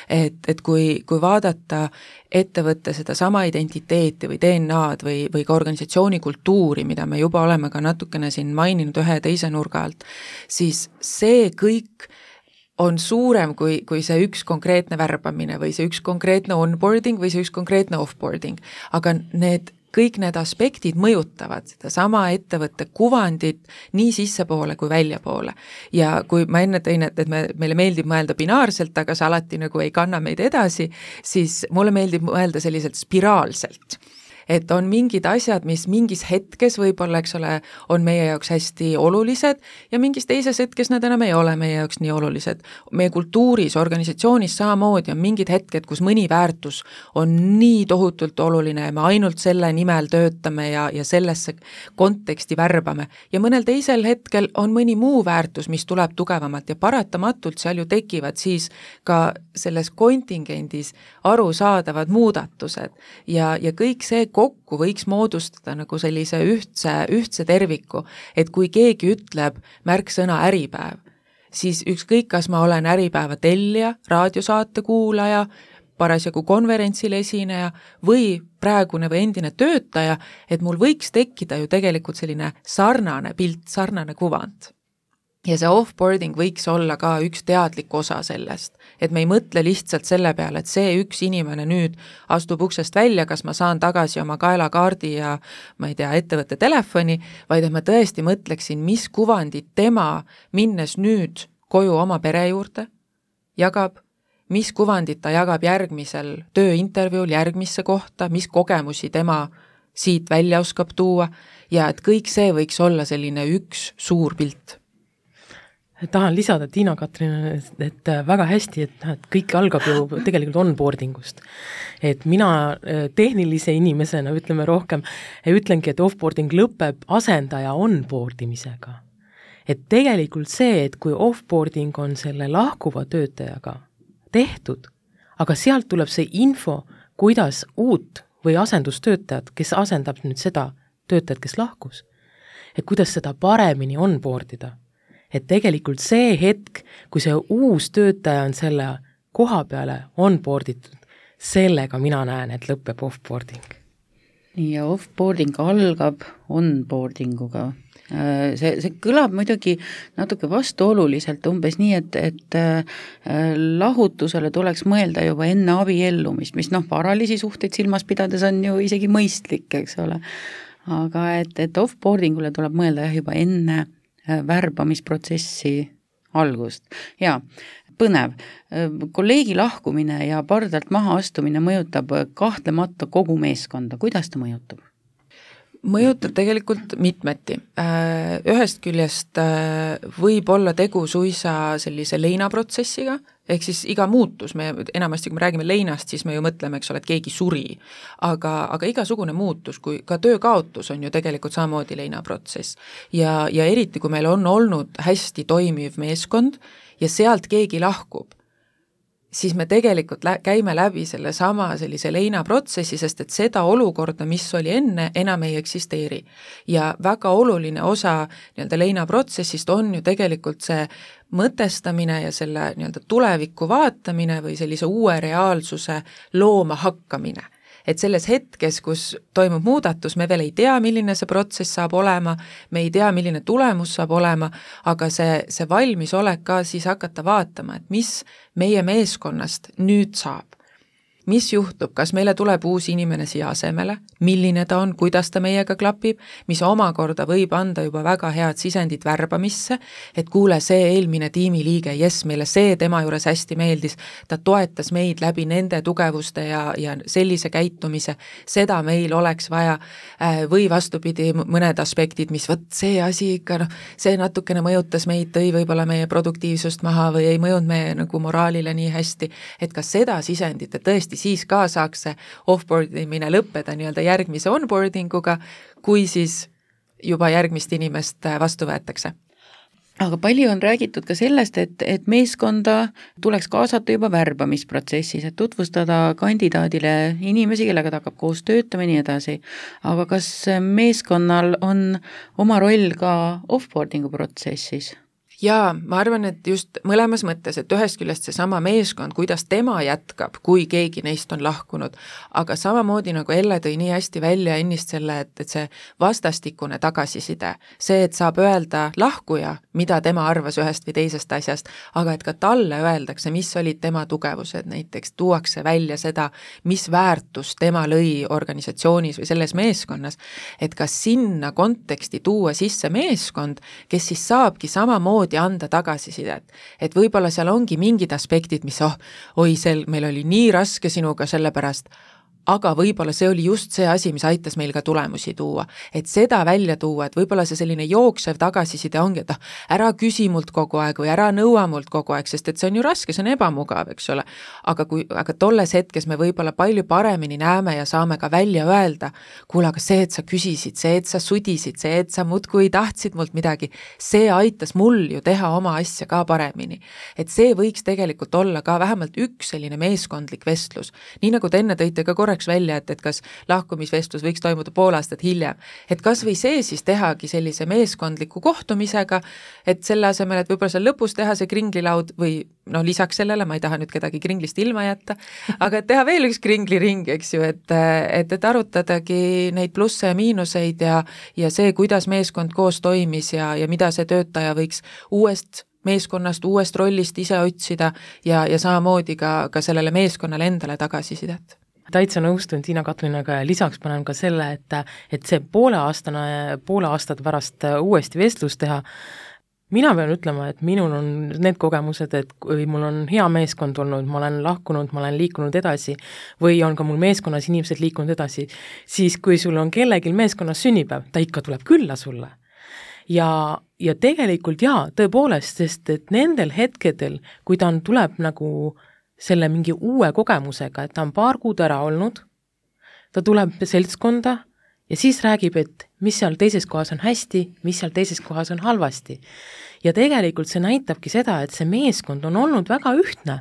Speaker 4: Et kui vaadata ettevõtte seda sama identiteeti või DNA-d või ka organisatsiooni kultuuri, mida me juba oleme ka natukene siin maininud ühe ja teise nurga alt, siis see kõik on suurem kui see üks konkreetne värbamine või see üks konkreetne onboarding või see üks konkreetne offboarding. Aga kõik need aspektid mõjutavad seda sama ettevõtte kuvandit nii sissepoole kui väljapoole. Ja kui ma enne tõin, et meile meeldib mõelda binaarselt, aga see alati nagu ei kanna meid edasi, siis mulle meeldib mõelda selliselt spiraalselt. Et on mingid asjad, mis mingis hetkes võib-olla, eks ole, on meie jaoks hästi olulised ja mingis teises hetkes nad enam ei ole meie jaoks nii olulised. Meie kultuuris, organisatsioonis samamoodi on mingid hetked, kus mõni väärtus on nii tohutult oluline ja me ainult selle nimel töötame ja sellesse konteksti värbame. Ja mõnel teisel hetkel on mõni muu väärtus, mis tuleb tugevamalt ja paratamatult seal ju tekivad siis ka selles kontingendis arusaadavad muudatused ja kõik see kokku võiks moodustada nagu sellise ühtse terviku, et kui keegi ütleb märksõna äripäev, siis ükskõik, kas ma olen äripäeva tellija, raadiosaate kuulaja, parasjagu konverentsil esineja või praegune või endine töötaja, et mul võiks tekkida ju tegelikult selline sarnane pilt, sarnane kuvand. Ja see offboarding võiks olla ka üks teadlik osa sellest, et me ei mõtle lihtsalt selle peale, et see üks inimene nüüd astub uksest välja, kas ma saan tagasi oma kaelakaardi ja ma ei tea, ettevõtte telefoni, vaid et ma tõesti mõtleksin, mis kuvandit tema minnes nüüd koju oma pere juurde jagab, mis kuvandit ta jagab järgmisel tööintervjuul järgmisse kohta, mis kogemusi tema siit välja oskab tuua ja et kõik see võiks olla selline üks suur pilt.
Speaker 5: Tahan lisada Tiina-Katrina, et väga hästi, et kõik algab ju tegelikult onboardingust. Et mina tehnilise inimesena, ütleme rohkem, ütlengi, et offboarding lõpeb asendaja onboardimisega. Et tegelikult see, et kui offboarding on selle lahkuva töötajaga tehtud, aga sealt tuleb see info, kuidas uut või asendustöötajad, kes asendab nüüd seda töötajat, kes lahkus, et kuidas seda paremini onboardida. Et tegelikult see hetk, kui see uus töötaja on selle koha peale onboarditud, sellega mina näen, et lõpeb offboarding.
Speaker 3: Ja offboarding algab onboardinguga. See kõlab muidugi natuke vastuoluliselt, umbes nii, et lahutusele tuleks mõelda juba enne abiellumist, mis varalisi suhteid silmas pidades on ju isegi mõistlik, eks ole. Aga et offboardingule tuleb mõelda juba enne värbamisprotsessi algust. Ja, põnev. Kolleegi lahkumine ja pardalt maha astumine mõjutab kahtlemata kogu meeskonda. Kuidas ta mõjutab?
Speaker 4: Mõjutab tegelikult mitmeti. Ühest küljest võib olla tegu suisa sellise leinaprotsessiga, ehk siis iga muutus, me enamasti, kui me räägime leinast, siis me ju mõtleme, eks ole, et keegi suri, aga igasugune muutus, kui ka töökaotus on ju tegelikult samamoodi leinaprotsess. Ja eriti, kui meil on olnud hästi toimiv meeskond ja sealt keegi lahkub, siis me tegelikult käime läbi selle sama sellise leinaprotsessi, sest et seda olukorda, mis oli enne, enam ei eksisteeri. Ja väga oluline osa nii-öelda leinaprotsessist on ju tegelikult see mõtestamine ja selle nii-öelda tulevikku vaatamine või sellise uue reaalsuse looma hakkamine. Et selles hetkes, kus toimub muudatus, me veel ei tea, milline see protsess saab olema, me ei tea, milline tulemus saab olema, aga see valmisolek ka siis hakata vaatama, et mis meie meeskonnast nüüd saab. Mis juhtub, kas meile tuleb uus inimene siia asemele, milline ta on, kuidas ta meiega klapib, mis omakorda võib anda juba väga head sisendit värbamisse, et kuule, see eelmine tiimiliige, meile see tema juures hästi meeldis, ta toetas meid läbi nende tugevuste ja sellise käitumise, seda meil oleks vaja, või vastupidi mõned aspektid, mis see asi ikka, see natukene mõjutas meid, tõi võib-olla meie produktiivsust maha või ei mõjunud meie nagu moraalile nii hästi, et kas seda sisendit, et tõesti siis ka saaks see offboardimine lõppeda nii-öelda järgmise onboardinguga, kui siis juba järgmist inimest vastu võetakse.
Speaker 3: Aga palju on räägitud ka sellest, et meeskonda tuleks kaasata juba värbamisprotsessis, et tutvustada kandidaadile inimesi, kellega ta hakkab koos töötama ja nii edasi. Aga kas meeskonnal on oma roll ka offboardingu protsessis?
Speaker 4: Jaa, ma arvan, et just mõlemas mõttes, et ühest küljest see sama meeskond, kuidas tema jätkab, kui keegi neist on lahkunud, aga samamoodi nagu Elle tõi nii hästi välja ennist selle, et see vastastikune tagasiside, see, et saab öelda lahkuja, mida tema arvas ühest või teisest asjast, aga et ka talle öeldakse, mis olid tema tugevused, näiteks tuuakse välja seda, mis väärtus tema lõi organisatsioonis või selles meeskonnas, et ka sinna konteksti tuua sisse meeskond, kes siis saabki samamoodi ja anda tagasisidet. Et võib-olla seal ongi mingid aspektid, mis meil oli nii raske sinuga sellepärast, aga võib-olla see oli just see asi, mis aitas meil ka tulemusi tuua. Et seda välja tuua, et võib-olla see selline jooksev tagasiside ongi, et ära küsi mult kogu aeg või ära nõua mult kogu aeg, sest et see on ju raske, see on ebamugav, eks ole. Aga tolles hetkes me võib-olla palju paremini näeme ja saame ka välja öelda, kuule, aga see, et sa küsisid, see, et sa sudisid, see, et sa muudkui tahtsid mult midagi, see aitas mul ju teha oma asja ka paremini. Et see võiks tegelikult olla ka vähemalt üks selline meeskondlik vestlus. Nii nagu te enne tõite ka korraks välja, et kas lahkumisvestlus võiks toimuda pool aastat hiljem. Et kas või see siis tehagi sellise meeskondliku kohtumisega, et selle asemel, et võib-olla seal lõpus teha see kringlilaud või lisaks sellele, ma ei taha nüüd kedagi kringlist ilma jätta, aga et teha veel üks kringliring, eks ju, et arutadagi neid plusse ja miinuseid ja see, kuidas meeskond koos toimis ja mida see töötaja võiks meeskonnast, uuest rollist ise otsida ja samamoodi ka sellele meeskonnale endale tagasisidet.
Speaker 5: Täitsa nõustun Tiina-Katrinaga ja lisaks panen ka selle, et see poole aastat pärast uuesti vestlus teha, mina pean ütlema, et minul on need kogemused, et kui mul on hea meeskond olnud, ma olen lahkunud, ma olen liikunud edasi või on ka mul meeskonnas inimesed liikunud edasi, siis kui sul on kellelgi meeskonnas sünnipäev, ta ikka tuleb külla sulle. Ja tegelikult tõepoolest, sest et nendel hetkedel, kui ta tuleb nagu selle mingi uue kogemusega, et ta on paar kuud ära olnud, ta tuleb seltskonda ja siis räägib, et mis seal teises kohas on hästi, mis seal teises kohas on halvasti. Ja tegelikult see näitabki seda, et see meeskond on olnud väga ühtne.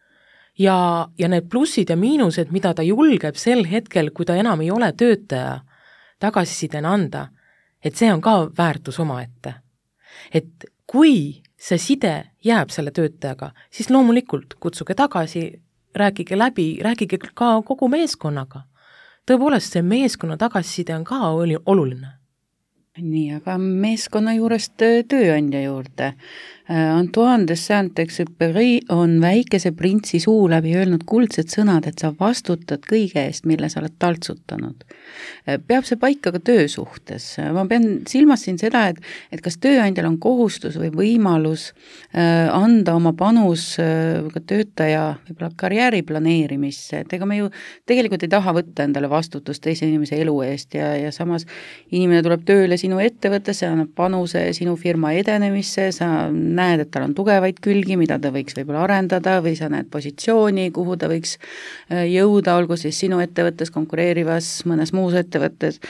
Speaker 5: Ja need plussid ja miinused, mida ta julgeb sel hetkel, kui ta enam ei ole töötaja, tagasisidena anda, et see on ka väärtus omaette. Et kui see side jääb selle töötajaga, siis loomulikult kutsuge tagasi, rääkige läbi, rääkige ka kogu meeskonnaga. Tõepoolest, see meeskonna tagasiside on ka oluline.
Speaker 3: Nii, aga meeskonna juurest tööandja juurde. Antoine de Saint-Exupéry on väikese printsi suu läbi öelnud kuldsed sõnad, et sa vastutad kõige eest, mille sa oled taltsutanud. Peab see paika ka töösuhtes. Ma pean silmas siin seda, et kas tööandjal on kohustus või võimalus anda oma panus ka töötaja võib-olla karjääri planeerimisse. Et ega me ju tegelikult ei taha võtta endale vastutust teise inimese elu eest ja samas inimene tuleb tööle sinu ettevõttesse, annab panuse sinu firma edenemisse, sa näed, et tal on tugevaid külgi, mida ta võiks võib-olla arendada või sa näed positsiooni, kuhu ta võiks jõuda, olgu siis sinu ettevõttes, konkureerivas mõnes muus ettevõttes,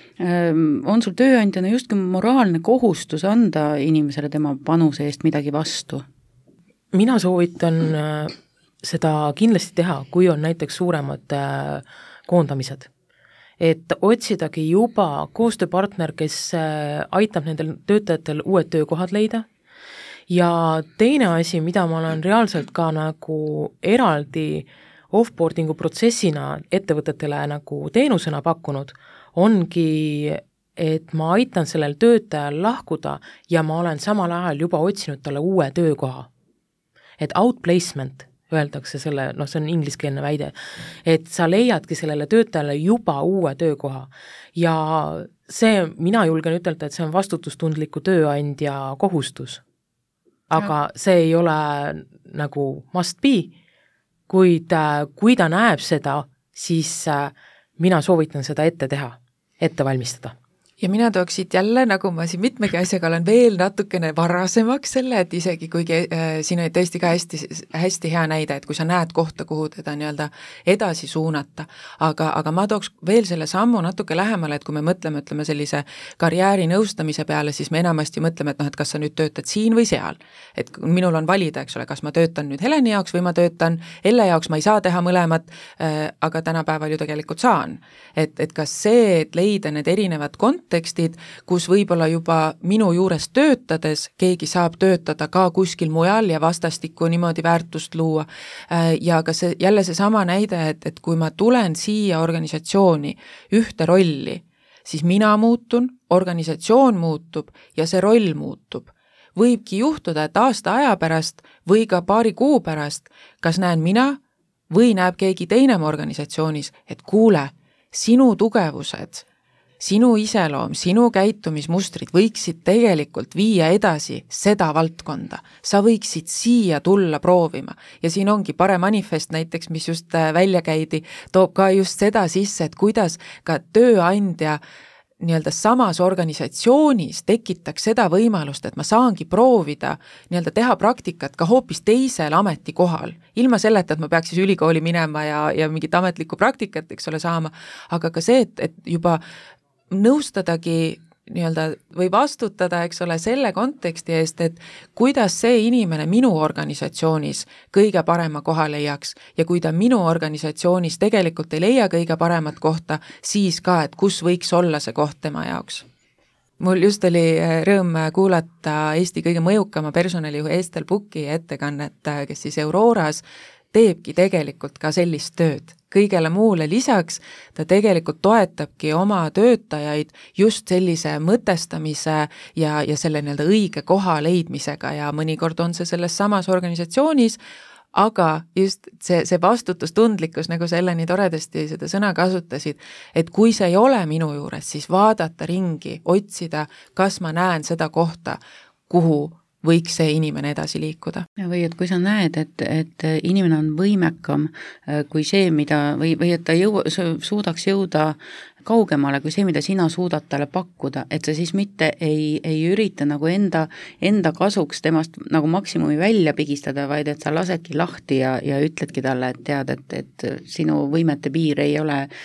Speaker 3: on sul tööandjana justkui moraalne kohustus anda inimesele tema panuse eest midagi vastu?
Speaker 5: Mina soovitan seda kindlasti teha, kui on näiteks suuremad koondamised. Et otsidagi juba koostööpartner, kes aitab nendel töötajatel uued töökohad leida. Ja teine asi, mida ma olen reaalselt ka nagu eraldi offboardingu protsessina ettevõtetele nagu teenusena pakkunud, ongi, et ma aitan sellel töötajal lahkuda ja ma olen samal ajal juba otsinud talle uue töökoha. Et outplacement öeldakse selle, see on ingliskeelne väide, et sa leiadki sellele töötajale juba uue töökoha. Ja see, mina julgen ütelda, et see on vastutustundliku tööandja kohustus. Aga see ei ole nagu must be, kuid kui ta näeb seda, siis mina soovitan seda ette teha, ette valmistada.
Speaker 4: Ja mina tooks siit jälle, nagu ma siin mitmegi asjaga olen veel natukene varasemaks selle, et isegi kuigi siin oli tõesti ka hästi hea näide, et kui sa näed kohta, kuhu teda nii-öelda edasi suunata, aga ma tooks veel selle sammu natuke lähemale, et kui me mõtleme, ütleme sellise karjääri nõustamise peale, siis me enamasti mõtleme, et kas sa nüüd töötad siin või seal. Et minul on valida, eks ole, kas ma töötan nüüd Heleni jaoks või ma töötan Elle jaoks, ma ei saa teha mõlemat, aga tänapäeval ju tegelikult saan. Et kas see, et leida need erinevad kontekstid, kus võib-olla juba minu juures töötades keegi saab töötada ka kuskil mujal ja vastastikku niimoodi väärtust luua. Ja ka see, jälle see sama näide, et kui ma tulen siia organisatsiooni ühte rolli, siis mina muutun, organisatsioon muutub ja see roll muutub. Võibki juhtuda, et aasta aja pärast või ka paari kuu pärast, kas näen mina või näeb keegi teine organisatsioonis, et kuule, sinu tugevused, sinu iseloom, sinu käitumismustrid võiksid tegelikult viia edasi seda valdkonda. Sa võiksid siia tulla proovima. Ja siin ongi Pare manifest näiteks, mis just välja käidi, toob ka just seda sisse, et kuidas ka tööandja nii-öelda samas organisatsioonis tekitaks seda võimalust, et ma saangi proovida nii-öelda teha praktikat ka hoopis teisel ametikohal. Ilma selleta, et ma peaks siis ülikooli minema ja mingit ametlikku praktikat, eks ole, saama, aga ka see, et juba nõustadagi nii-öelda või vastutada, eks ole, selle konteksti eest, et kuidas see inimene minu organisatsioonis kõige parema koha leiaks ja kui ta minu organisatsioonis tegelikult ei leia kõige paremat kohta, siis ka, et kus võiks olla see koht tema jaoks. Mul just oli rõõm kuulata Eesti kõige mõjukama personalijuhi Estel Puki ettekannet, kes siis Auroras teebki tegelikult ka sellist tööd. Kõigele muule lisaks ta tegelikult toetabki oma töötajaid just sellise mõtestamise ja selle nii-öelda õige koha leidmisega ja mõnikord on see selles samas organisatsioonis, aga just see vastutustundlikkus, nagu sa Eleni toredasti seda sõna kasutasid, et kui see ei ole minu juures, siis vaadata ringi, otsida, kas ma näen seda kohta, kuhu võiks see inimene edasi liikuda.
Speaker 3: Või et kui sa näed, et inimene on võimekam kui see, mida, või et ta suudaks jõuda kaugemale kui see, mida sina suudad talle pakkuda, et sa siis mitte ei ürita nagu enda kasuks temast nagu maksimumi välja pigistada, vaid et sa lasedki lahti ja ütledki talle, et tead, et sinu võimete piir ei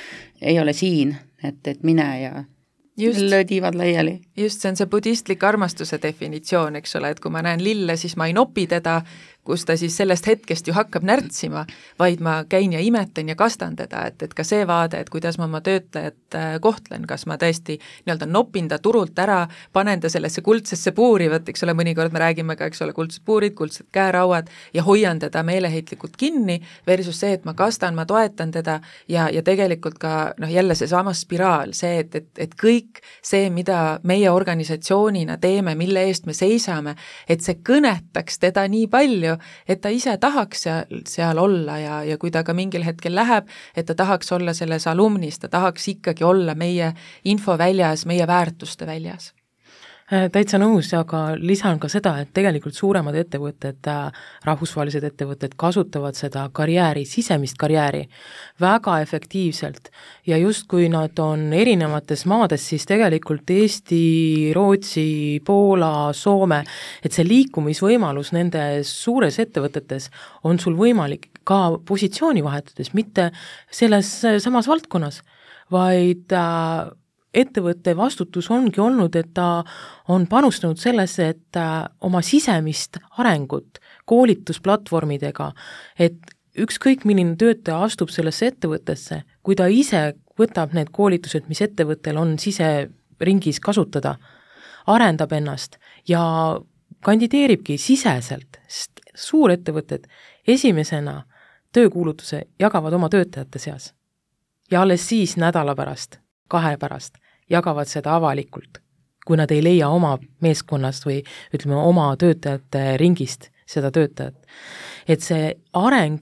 Speaker 3: ole siin, et mine ja löödivad laiali.
Speaker 4: Just, see on see budistlik armastuse definitsioon, eks ole, et kui ma näen lille, siis ma ei nopi teda, kus ta siis sellest hetkest ju hakkab närtsima, vaid ma käin ja imetan ja kastan teda, et ka see vaade, et kuidas ma oma töötajat kohtlen, kas ma tõesti nii-öelda nopin ta turult ära, panen ta sellesse kuldsesse puuri, võt, eks ole, mõnikord me räägime ka, eks ole, kuldsed puurid, kuldsed käerauad ja hoian teda meeleheitlikult kinni versus see, et ma kastan, ma toetan teda ja tegelikult ka jälle see sama spiraal, see, et kõik see, mida meie organisatsioonina teeme, mille eest me seisame, et see kõnetaks teda nii palju, et ta ise tahaks seal olla ja kui ta ka mingil hetkel läheb, et ta tahaks olla selles alumnis, ta tahaks ikkagi olla meie infoväljas, meie väärtuste väljas.
Speaker 5: Täitsa nõus, aga lisan ka seda, et tegelikult suuremad ettevõtted, rahvusvahelised ettevõtted kasutavad seda karjääri, sisemist karjääri väga efektiivselt ja just kui nad on erinevates maades, siis tegelikult Eesti, Rootsi, Poola, Soome, et see liikumisvõimalus nendes suures ettevõtetes on sul võimalik ka positsiooni vahetades, mitte selles samas valdkonnas, vaid ettevõtte vastutus ongi olnud, et ta on panustanud sellesse, et oma sisemist arengut koolitusplatvormidega, et ükskõik milline töötaja astub sellesse ettevõttesse, kui ta ise võtab need koolitused, mis ettevõttel on siseringis kasutada, arendab ennast ja kandideeribki siseselt, sest suurettevõtted esimesena töökuulutuse jagavad oma töötajate seas ja alles siis nädala pärast, 2 pärast jagavad seda avalikult, kui nad ei leia oma meeskonnast või ütleme oma töötajate ringist seda töötajat. Et see areng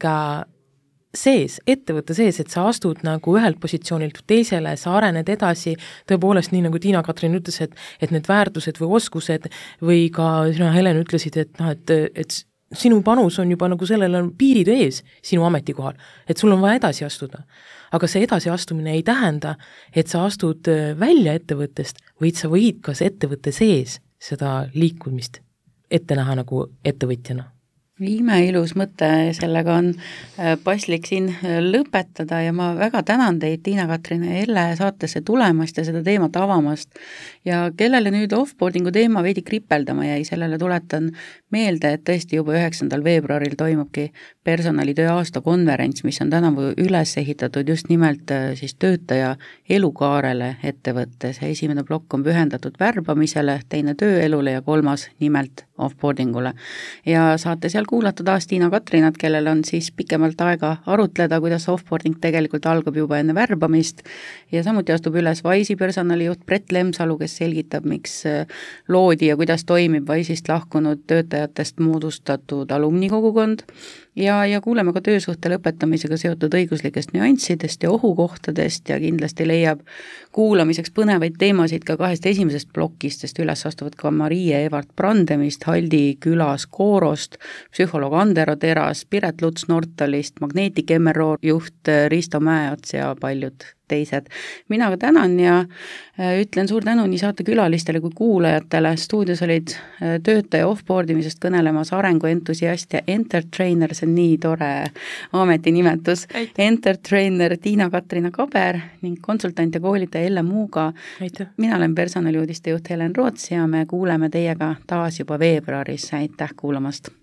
Speaker 5: sees, ettevõtte sees, et sa astud nagu ühelt positsioonilt teisele, sa arened edasi, tõepoolest nii nagu Tiina-Katrin ütles, et need väärtused või oskused või ka sina, Helen, ütlesid, et sinu panus on juba nagu sellel on piirid ees sinu ametikohal, et sul on vaja edasi astuda. Aga see edasiastumine ei tähenda, et sa astud välja ettevõttest, vaid sa võid kas ettevõtte sees seda liikumist ette näha nagu ettevõtjana.
Speaker 3: Imeilus mõte, sellega on paslik siin lõpetada ja ma väga tänan teid, Tiina-Katrin ja Elle, saatesse tulemast ja seda teemat avamast. Ja kellele nüüd offboardingu teema veidi kripeldama jäi, sellele tuletan meelde, et tõesti juba 9. veebruaril toimubki personalitöö aastakonverents, mis on tänavu üles ehitatud just nimelt siis töötaja elukaarele ettevõttes. Esimene plokk on pühendatud värbamisele, teine tööelule ja 3. nimelt offboardingule. Ja saate seal kuulata taas Tiina-Katrinat, kellel on siis pikemalt aega arutleda, kuidas offboarding tegelikult algab juba enne värbamist ja samuti astub üles Wise'i personalijuht Brett Lemsalu, kes selgitab, miks loodi ja kuidas toimib Wise'ist lahkunud töötajatest moodustatud alumnikogukond ja kuuleme ka töösuhte lõpetamisega seotud õiguslikest nüanssidest ja ohukohtadest ja kindlasti leiab kuulamiseks põnevaid teemasid ka 2 esimesest plokist, sest üles astuvad ka Marie Evart Brandemist, Haldi külas Koorost, psühholoog Andero Teras, Piret Luts Nortalist, Magneetik MRO juht Risto Mäeots ja paljud teised. Mina ka tänan ja ütlen suur tänu nii saatekülalistele kui kuulajatele. Stuudios olid töötaja offboardimisest kõnelemas arenguentusiast ja entertrainer, see on nii tore ametinimetus. Entertrainer Tiina-Katrina Kaber ning konsultant ja koolitaja Elle Muuga. Mina olen personaliuudiste juht Helen Roots ja me kuuleme teiega taas juba veebruaris. Aitäh kuulamast!